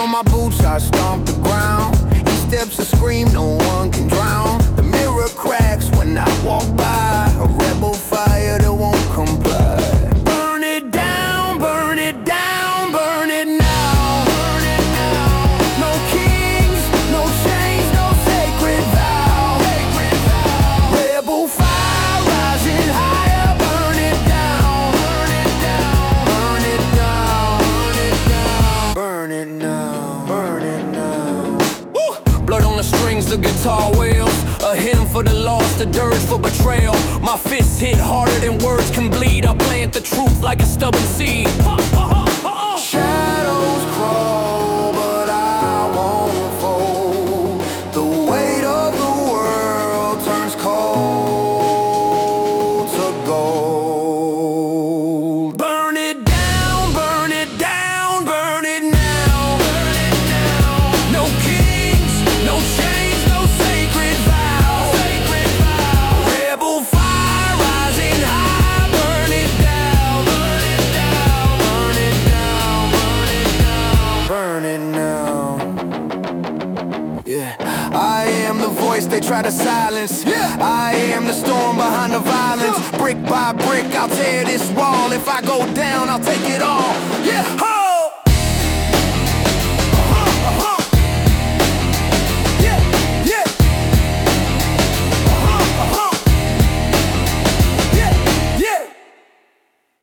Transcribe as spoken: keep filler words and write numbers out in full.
on my boots, I stomp the ground. Each step's a scream, no one can drown. The mirror cracks when I walk by, a rebel fire that won't comply. Burn it down, burn it down, burn it now. Burn it now. No kings, no chains, no sacred vow. Sacred vow. Rebel fire rising higher. Burn it down, burn it down, burn it down, burn it down, burn it now. Woo! Blood on the strings, the guitar wails. A hymn for the lost, a dirge for betrayal. My fists hit harder than words can bleed. I plant the truth like a stubborn seed. Shadows crawl, but I won't fold. The weight of the world turns cold to gold. Burn it down, burn it down, burn it now. Burn it now. No kings, no chains, no sacred vow. Sacred vow. Rebel fire rising high. Burn it down, burn it down, burn it down, burn it down, burn it now. Yeah, I am the voice they try to silence. Yeah, I am the storm behind the violence. Brick by brick, I'll tear this wall. If I go down, I'll take it all. Yeah.